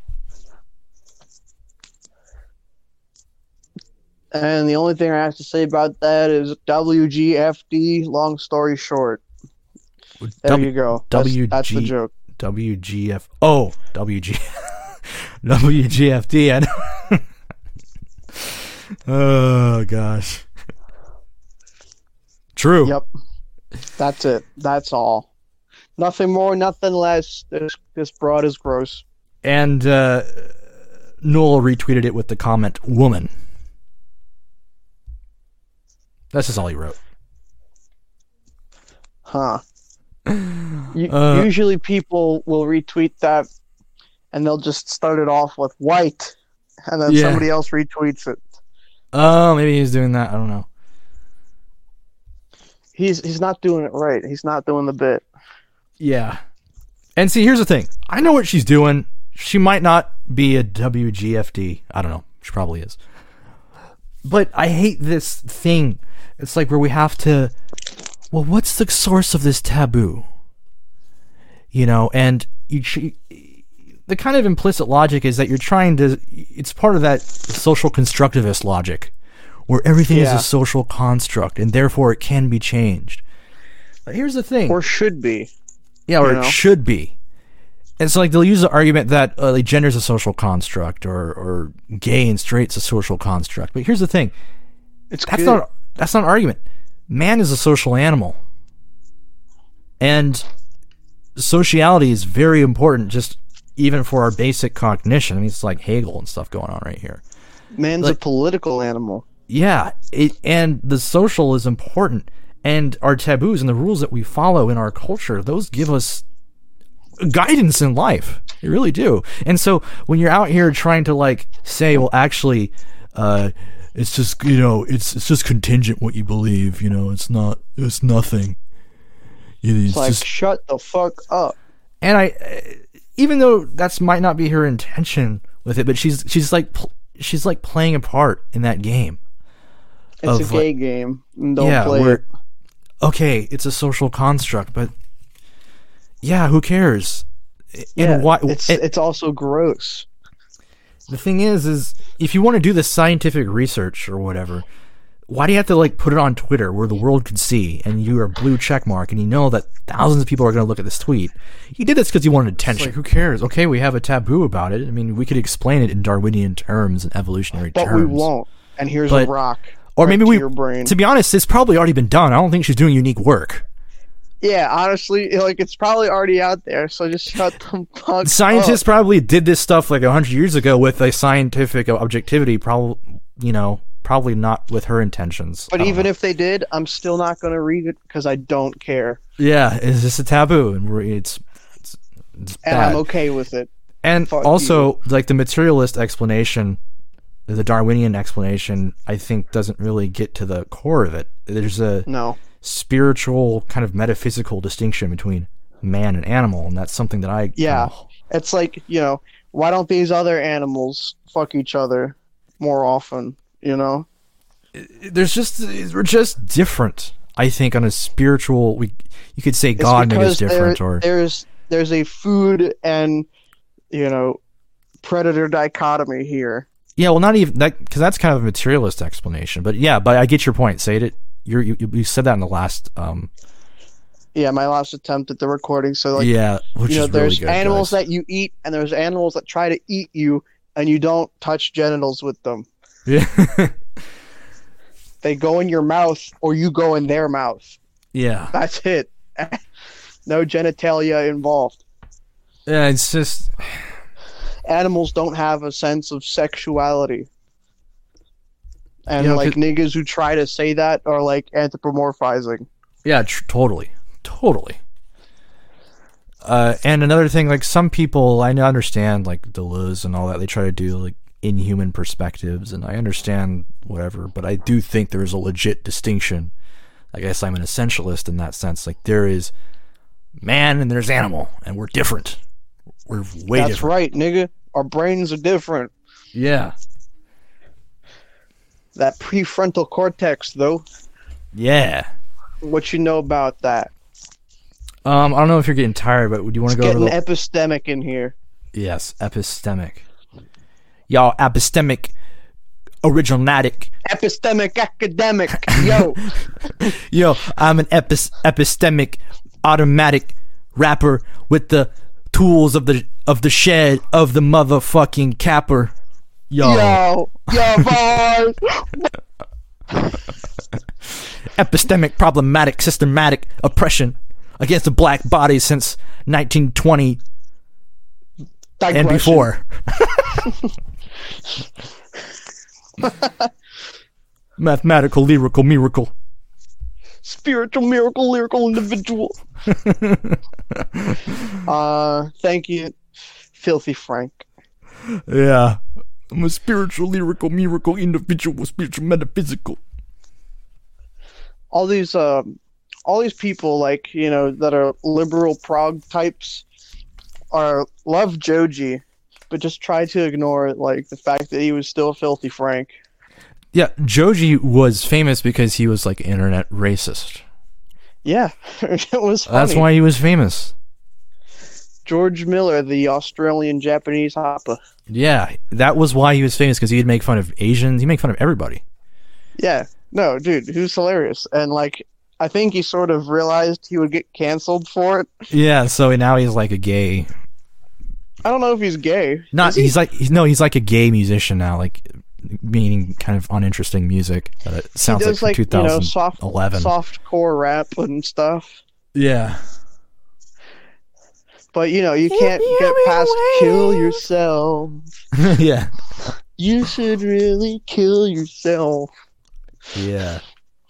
And the only thing I have to say about that is W G F D, long story short. There w- you go. That's, W G, that's the joke.
W G F... Oh, W G... W G F D. I know. Oh, gosh. True.
Yep. That's it. That's all. Nothing more, nothing less. This this broad is gross.
And uh, Noel retweeted it with the comment, woman. That's just all he wrote.
Huh. U- uh, usually people will retweet that and they'll just start it off with white, and then
Yeah.
somebody else retweets it.
Oh, maybe he's doing that. I don't know.
He's he's not doing it right. He's not doing the bit.
Yeah. And see, here's the thing. I know what she's doing. She might not be a W G F D. I don't know. She probably is. But I hate this thing. It's like where we have to, well, what's the source of this taboo? You know, and you, the kind of implicit logic is that you're trying to, it's part of that social constructivist logic where everything
Yeah.
is a social construct and therefore it can be changed. But here's the thing.
Or should be.
Yeah, or
you know?
it should be. And so, like, they'll use the argument that uh, like, gender's a social construct, or or gay and straight's a social construct. But here's the thing:
It's
that's
good.
not that's not an argument. Man is a social animal, and sociality is very important, just even for our basic cognition. I mean, it's like Hegel and stuff going on right here.
Man's
like-
a political animal.
Yeah, it, and the social is important, and our taboos and the rules that we follow in our culture, those give us guidance in life. They really do. And so when you're out here trying to like say, well, actually, uh, it's just, you know, it's it's just contingent what you believe. You know, it's not, it's nothing. You know,
It's
it's
like,
just,
shut the fuck up.
and I, even though that's might not be her intention with it, but she's she's like pl- she's like playing a part in that game.
It's
Of,
a gay game. And don't
yeah,
play
where-
it.
Okay, it's a social construct, but yeah, who cares? And
Yeah,
why?
it's
and
it's also gross.
the thing is, is if you want to do the scientific research or whatever, why do you have to like put it on Twitter where the world could see and you are blue check mark and you know that thousands of people are going to look at this tweet? You did this because you wanted attention. Like, who cares? Okay, we have a taboo about it. I mean, we could explain it in Darwinian terms and evolutionary
But
terms.
we won't. And here's
But-
a rock.
Or
right
maybe
to
we.
your brain.
To be honest, it's probably already been done. I don't think she's doing unique work.
Yeah, honestly, like it's probably already out there. So just shut the fuck
Scientists
up.
probably did this stuff like a hundred years ago with a scientific objectivity. Probably, you know, probably not with her intentions.
But
I don't
even
know.
if they did, I'm still not going to read it because I don't care,
yeah, it's just a taboo, and we're, it's it's, it's
and
bad.
I'm okay with it.
And
fuck
also, like the materialist explanation, the Darwinian explanation, I think doesn't really get to the core of it. There's a
No,
spiritual kind of metaphysical distinction between man and animal, and that's something that I
Yeah.
kinda-
it's like, you know, why don't these other animals fuck each other more often? You know,
there's just we're just different. I think on a spiritual, we you could say
It's
God made us
because
different,
there-
or
there's there's a food and, you know, predator dichotomy here.
yeah, well, not even that because that's kind of a materialist explanation. But yeah, but I get your point. Say it. You're, you you said that in the last. Um,
Yeah, my last attempt at the recording. So like,
yeah, which
you know,
is really
there's
good.
animals
guys.
that you eat, and there's animals that try to eat you, and you don't touch genitals with them.
Yeah,
They go in your mouth, or you go in their mouth.
yeah,
That's it. No genitalia involved.
yeah. It's just
Animals don't have a sense of sexuality. And
You know,
like
'cause-
niggas who try to say that are like anthropomorphizing.
yeah, tr- totally, totally. Uh, and another thing, like some people, I understand, like Deleuze and all that. They try to do like inhuman perspectives, and I understand whatever. But I do think there is a legit distinction. I guess I'm an essentialist in that sense. Like there is man and there's animal, and we're different. We're way
That's
different.
right, nigga. Our brains are different.
Yeah,
That prefrontal cortex, though.
yeah.
What you know about that?
Um, I don't know if you're getting tired, but do you want to
It's
go over
getting
the
epistemic in here.
yes, epistemic. Y'all, epistemic, originatic.
Epistemic academic. Yo.
Yo, I'm an epis- epistemic, automatic rapper with the tools of the of the shed of the motherfucking capper. Yo,
Yo. Yo, boys.
epistemic, problematic, systematic oppression against the black body since nineteen twenty
Digression.
and before. Mathematical, lyrical, miracle.
Spiritual, miracle, lyrical individual. uh, thank you Filthy Frank.
Yeah. I'm a spiritual, lyrical, miracle, individual, spiritual, metaphysical.
All these, uh, all these people, like, you know, that are liberal prog types, are love Joji, but just try to ignore, like, the fact that he was still Filthy Frank.
Yeah, Joji was famous because he was like internet racist.
Yeah, it was funny.
That's why he was famous.
George Miller, the Australian Japanese hopper.
Yeah, that was why he was famous, because he'd make fun of Asians. He'd make fun of everybody.
Yeah, no, dude, he was hilarious. And, like, I think he sort of realized he would get canceled for it.
Yeah, so now he's like a gay.
I don't know if he's gay.
Not,
he?
he's like, he's, no, he's like a gay musician now, like, meaning kind of uninteresting music. That it sounds
he does,
like,
like,
from
you know,
twenty eleven.
soft, soft core rap and stuff.
Yeah.
But, you know, you can't get past kill yourself.
Yeah.
You should really kill yourself.
Yeah.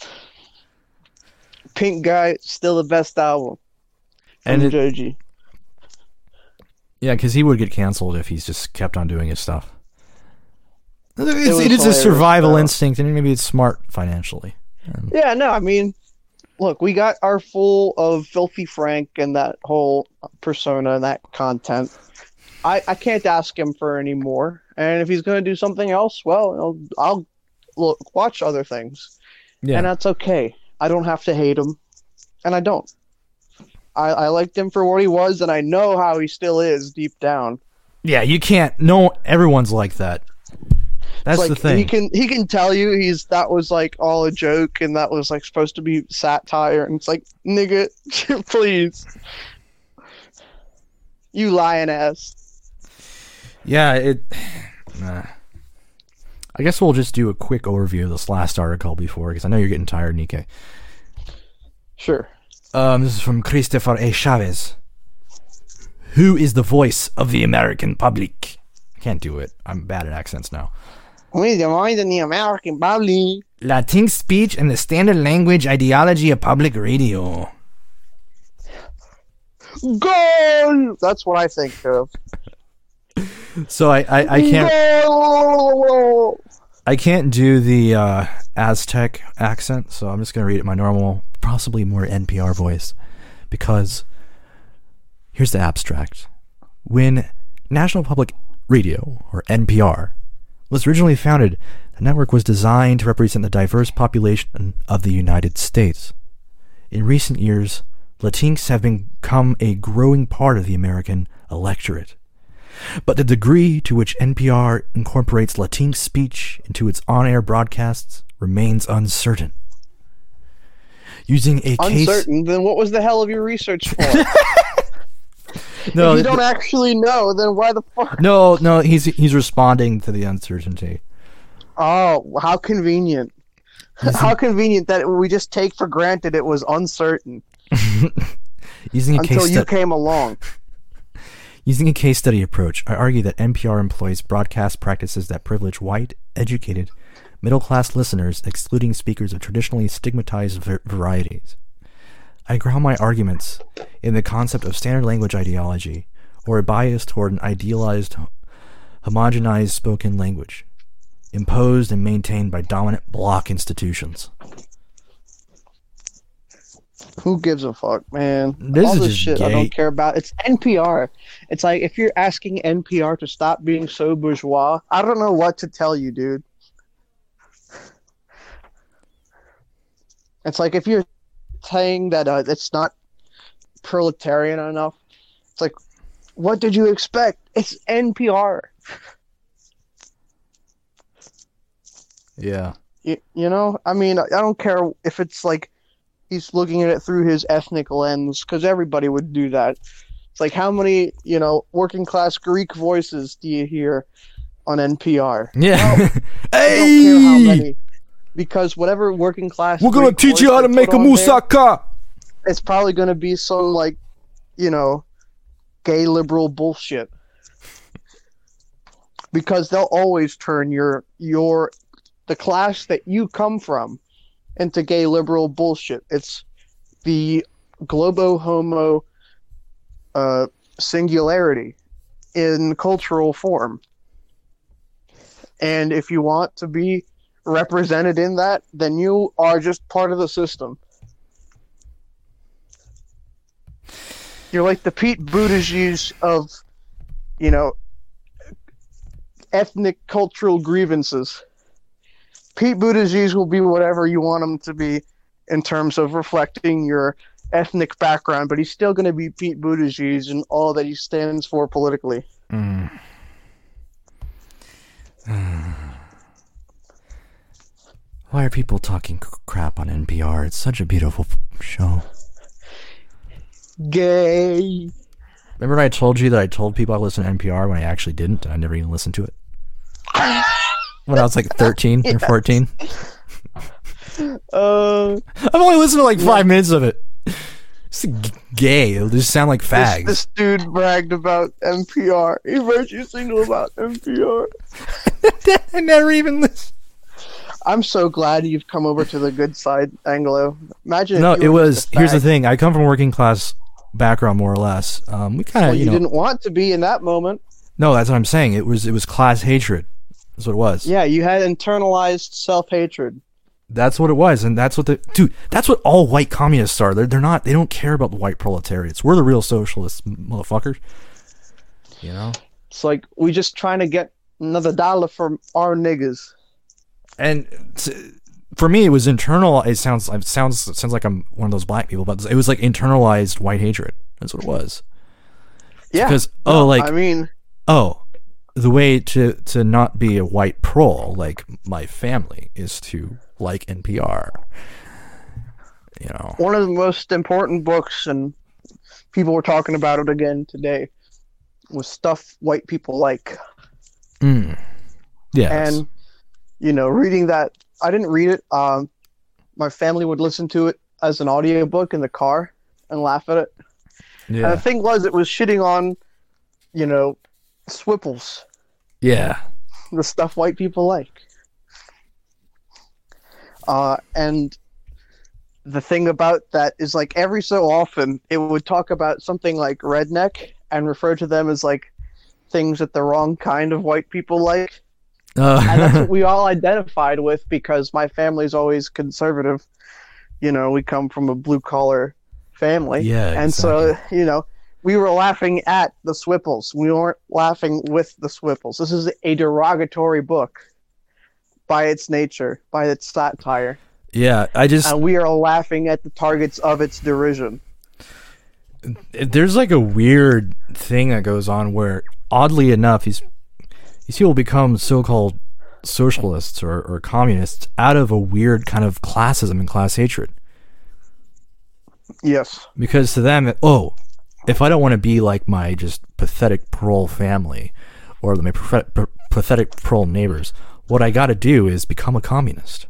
Pink Guy, still the best album.
And it,
Joji.
Yeah, because he would get canceled if he's just kept on doing his stuff. It's,
It
it is a
was
survival
hilarious,
instinct, and maybe it's smart financially. Um,
Yeah, no, I mean, look, we got our full of Filthy Frank and that whole persona and that content. I, I can't ask him for any more. And if he's going to do something else, well, I'll, I'll look, watch other things.
yeah.
And that's okay. I don't have to hate him. And I don't. I, I liked him for what he was, and I know how he still is deep down.
Yeah, you can't. No, everyone's like that. That's
It's
the
like,
thing.
He can he can tell you he's that was like all a joke and that was like supposed to be satire, and it's like, nigga, please, you lying ass.
Yeah, it. Nah. I guess we'll just do a quick overview of this last article before, because I know you're getting tired, Nikkei.
Sure.
Um, this is from Christopher A. Chavez. Who is the voice of the American public? I can't do it. I'm bad at accents now.
We the voice of the American public.
Latin speech and the standard language ideology of public radio.
Goal. That's what I think of.
So I, I, I can't
Goal.
I can't do the uh, Aztec accent, so I'm just gonna read it in my normal, possibly more N P R voice, because here's the abstract. When National Public Radio, or N P R, was originally founded, the network was designed to represent the diverse population of the United States. In recent years, Latinx have become a growing part of the American electorate. But the degree to which N P R incorporates Latinx speech into its on-air broadcasts remains uncertain. Using a case...
Uncertain? Then what was the hell of your research for?
No,
if you don't actually know, then why the fuck?
no, no. He's he's responding to the uncertainty.
Oh, how convenient. How convenient that we just take for granted it was uncertain
Using a
until
case
you
stu-
came along.
Using a case study approach, I argue that N P R employs broadcast practices that privilege white, educated, middle-class listeners, excluding speakers of traditionally stigmatized var- varieties. I ground my arguments in the concept of standard language ideology, or a bias toward an idealized, homogenized spoken language, imposed and maintained by dominant bloc institutions.
Who gives a fuck, man?
This
All
is
this
just
shit I
gay.
don't care about. It's N P R. It's like if you're asking N P R to stop being so bourgeois, I don't know what to tell you, dude. It's like if you're saying that uh, it's not proletarian enough. It's like, what did you expect? It's N P R.
Yeah.
You, you know, I mean, I don't care if it's like he's looking at it through his ethnic lens, because everybody would do that. It's like, how many, you know, working class Greek voices do you hear on N P R?
Yeah.
Well, I don't care how many, because whatever working class,
We're gonna
Greek
teach you
voice
how to
they
make
put
a
on there,
moussaka.
it's probably going to be some, like, you know, gay liberal bullshit. Because they'll always turn your your the class that you come from into gay liberal bullshit. It's the globo homo uh, singularity. in cultural form. And if you want to be represented in that, then you are just part of the system. You're like the Pete Buttigieg of, you know, ethnic cultural grievances. Pete Buttigieg will be whatever you want him to be in terms of reflecting your ethnic background, but he's still going to be Pete Buttigieg and all that he stands for politically.
Mm. Why are people talking crap on N P R? It's such a beautiful show.
Gay.
Remember I told you that I told people I listened to N P R when I actually didn't, and I never even listened to it? When I was like thirteen or fourteen?
Uh,
I've only listened to like five yeah. minutes of it. It's g- gay. It'll just sound like fags.
This, this dude bragged about N P R. He wrote you a single about N P R.
I never even listened.
I'm so glad you've come over to the good side, Anglo. Imagine.
No, it was. Here's the thing. I come from a working class background, more or less. Um, we kind of.
Well, you,
you know,
didn't want to be in that moment.
No, that's what I'm saying. It was. It was class hatred. That's what it was.
Yeah, you had internalized self-hatred.
That's what it was, and that's what the dude. That's what all white communists are. They're they're not. They don't care about the white proletariats. We're the real socialists, motherfuckers. You know.
It's like we just trying to get another dollar from our niggas.
And for me, it was internal. It sounds it sounds it sounds like I'm one of those black people, but it was like internalized white hatred. That's what it was.
Yeah.
Because oh,
no,
like
I mean,
oh, the way to to not be a white prole like my family is to like N P R. You know,
one of the most important books, and people were talking about it again today, was Stuff White People Like.
Mm. Yes.
And you know, reading that, I didn't read it. Um, my family would listen to it as an audiobook in the car and laugh at it.
Yeah.
And the thing was, it was shitting on, you know, Swipples.
Yeah.
The stuff white people like. Uh, and the thing about that is, like, every so often, it would talk about something like redneck and refer to them as, like, things that the wrong kind of white people like. Uh. And that's what we all identified with, because my family's always conservative. You know, we come from a blue-collar family.
Yeah,
and
exactly.
so, you know, we were laughing at the Swipples. We weren't laughing with the Swipples. This is a derogatory book by its nature, by its satire.
Yeah, I just...
And we are laughing at the targets of its derision.
There's like a weird thing that goes on where, oddly enough, these, these people become so-called socialists or, or communists out of a weird kind of classism and class hatred.
Yes.
Because to them, oh, if I don't want to be like my just pathetic prole family or my pathetic prole neighbors, what I got to do is become a communist.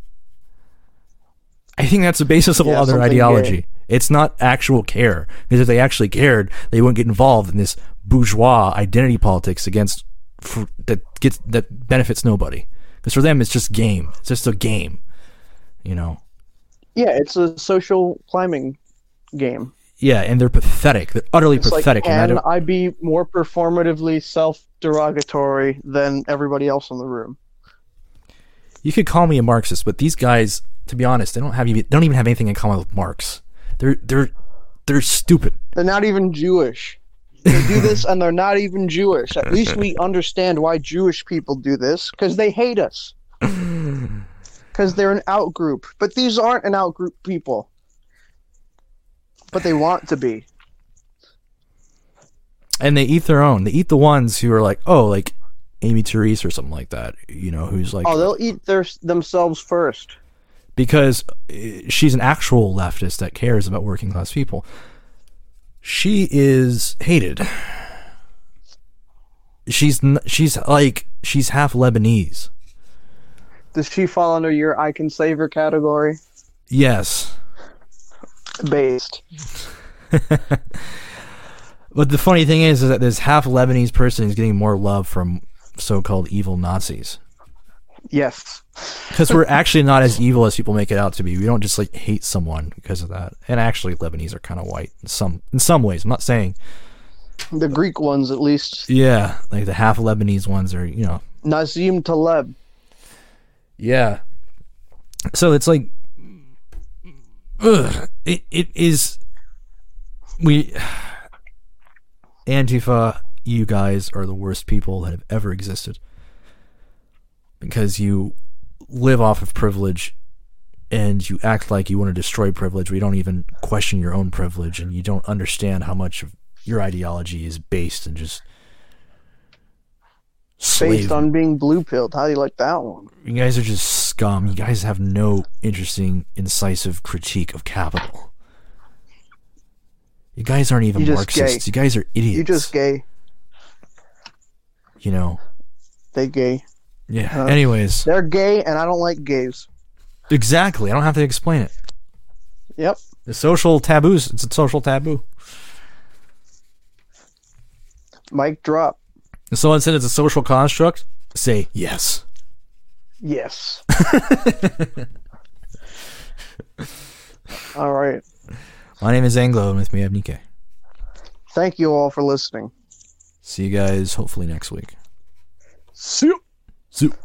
I think that's the basis of
yeah,
a lot of their ideology.
Gay.
It's not actual care, because if they actually cared, they wouldn't get involved in this bourgeois identity politics against for, that gets that benefits nobody. Because for them, it's just game. It's just a game, you know.
Yeah, it's a social climbing game.
Yeah, and they're pathetic. They're utterly
it's
pathetic.
Like, can
and I, don't...
I be more performatively self-derogatory than everybody else in the room?
You could call me a Marxist, but these guys, to be honest, they don't have even, they don't even have anything in common with Marx. They're they're they're stupid.
They're not even Jewish. They do this, and they're not even Jewish. At least we understand why Jewish people do this, because they hate us. Because they're an out-group. But these aren't an out-group people. But they want to be.
And they eat their own. They eat the ones who are like, oh, like Amy Therese or something like that. You know, who's like...
Oh, they'll eat their themselves first.
Because she's an actual leftist that cares about working class people. She is hated. She's she's like she's half Lebanese.
Does she fall under your I can save her category?
Yes.
Based.
But the funny thing is, is that this half Lebanese person is getting more love from so-called evil Nazis.
Yes.
Because we're actually not as evil as people make it out to be. We don't just like hate someone because of that. And actually, Lebanese are kind of white in some in some ways. I'm not saying
The Greek ones, at least.
Yeah, like the half Lebanese ones are, you know.
Nassim Taleb.
Yeah. So it's like, ugh, it, it is, we, Antifa, you guys are the worst people that have ever existed. Because you live off of privilege and you act like you want to destroy privilege, but you don't even question your own privilege, and you don't understand how much of your ideology is based in just slave.
Based on being blue-pilled. How do you like that one?
You guys are just scum. You guys have no interesting, incisive critique of capital. You guys aren't even
You just
Marxists.
gay.
You guys are idiots.
You just gay.
You know.
They gay.
Yeah.
Uh,
Anyways.
They're gay, and I don't like gays.
Exactly. I don't have to explain it.
Yep.
The social taboos. It's a social taboo.
Mic drop.
If someone said it's a social construct, say yes.
Yes. All right.
My name is Anglo, and with me I have Nikkei.
Thank you all for listening.
See you guys hopefully next week.
See you.
See you.